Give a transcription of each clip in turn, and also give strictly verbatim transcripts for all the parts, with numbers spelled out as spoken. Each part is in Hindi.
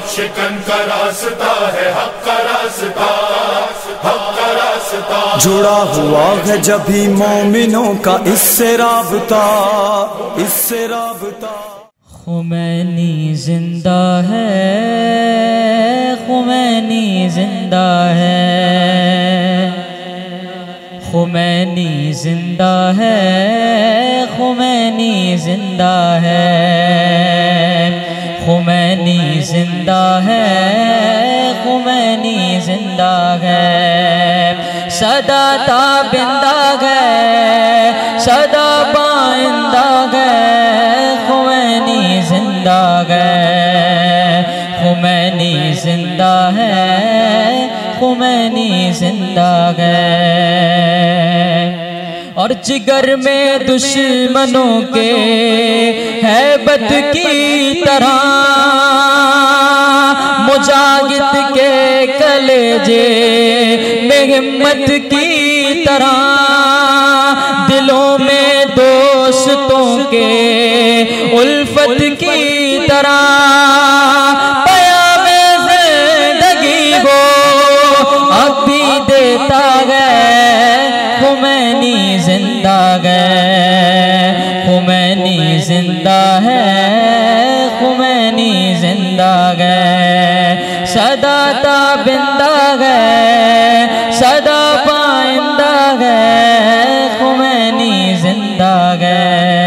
शिकन का रास्ता है हक का रास्ता, हक का रास्ता। जुड़ा हुआ है जब भी मोमिनों का इससे राबता, इससे राबता। खुमैनी जिंदा है, खुमैनी जिंदा है, खुमैनी जिंदा है, खुमैनी जिंदा है, खुमैनी जिंदा है, खुमैनी जिंदा है, सदा ताबिंदा है, सदा बाइंदा है, खुमैनी जिंदा है, खुमैनी जिंदा है, खुमैनी जिंदा है। और जिगर में दुश्मनों के हैबत की तरह, मुजाहिद के कलेजे में हिम्मत की तरह, दिलों में दोस्तों के उल्फत की तरह, पयामे ज़िंदगी वो अब भी देता है, खुमैनी जिंदा है, खुमैनी जिंदा है, खुमैनी जिंदा है, सदा ताबिंदा है, सदा पाइंदा है, खुमैनी जिंदा है।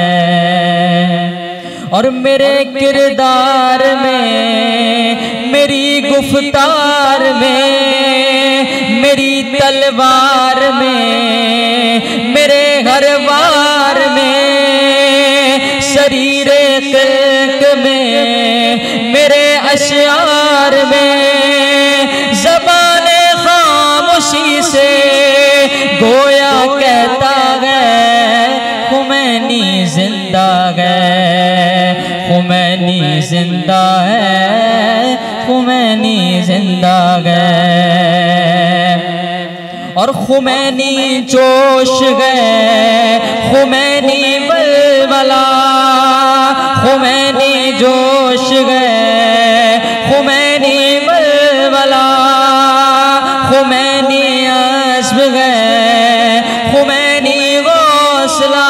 और मेरे किरदार में, मेरी गुफ्तार में, मेरी तलवार में, मेरे हर वार में, शरीरे खल्क में, मेरे अशआर में, ज़बाने खामोशी से गोया कहता है, खुमैनी जिंदा है, खुमैनी जिंदा है, खुमैनी जिंदा है। और खुमैनी जोश है, खुमैनी वलवला, खुमैनी जोश है, खुमैनी वलवला, खुमैनी अज़्म है, खुमैनी हौसला,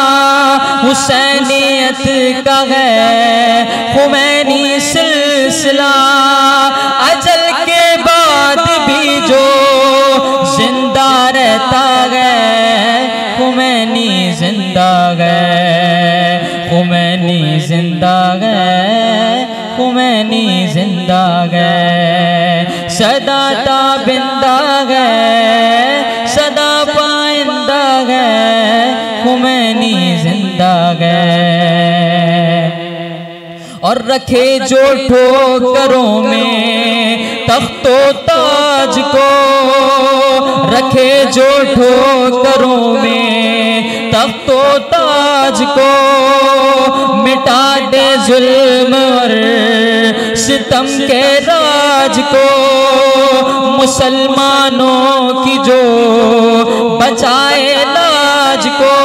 हुसैनियत का है खुमैनी सिलसिला, अजल के बाद भी जो जिंदा रहता है, खुमैनी जिंदा है, खुमैनी जिंदा है, खुमैनी जिंदा है, सदा ताबिंदा है, सदा पाइंदा है, खुमैनी जिंदा है। और रखे जो ठोकरों में तख्तो ताज को, रखे जो ठोकरों में तख्तो ताज को, मिटा दे जुल्म और सितम के राज को, मुसलमानों की जो बचाए लाज को,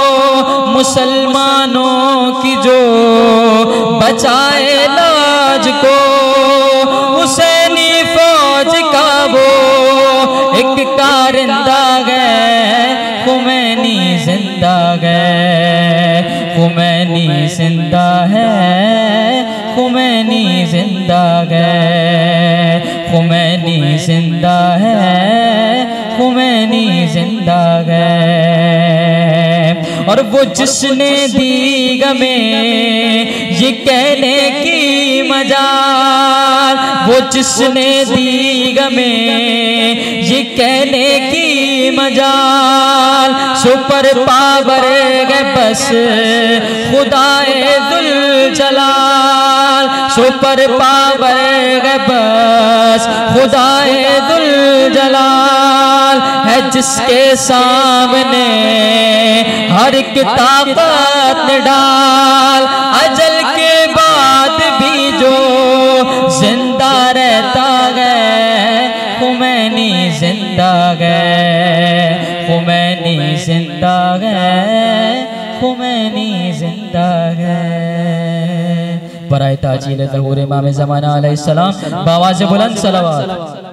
मुसलमानों की जो बचाए लाज को, हुसैनी फौज का वो एक कारिंदा है, खुमैनी जिंदा है, खुमैनी जिंदा है, खुमैनी जिंदा है, खुमैनी जिंदा है, खुमैनी जिंदा है। और वो जिसने दी हमें ये कहने की मजाल, वो जिसने दी हमें ये कहने की मजाल, सुपर पावर है बस खुदाए दुल जलाल, सुपर पावर है बस खुदाए दुल जलाल, है जिसके सामने हर एक ताकत डाल, अजल के बाद भी जो जिंदा रहता है, खुमैनी जिंदा है, खुमैनी जिंदा है, खुमैनी जिंदा है। बराए ताजील ज़हूर इमाम ज़माना अलैहिस्सलाम बावाज़ बुलंद सलावत।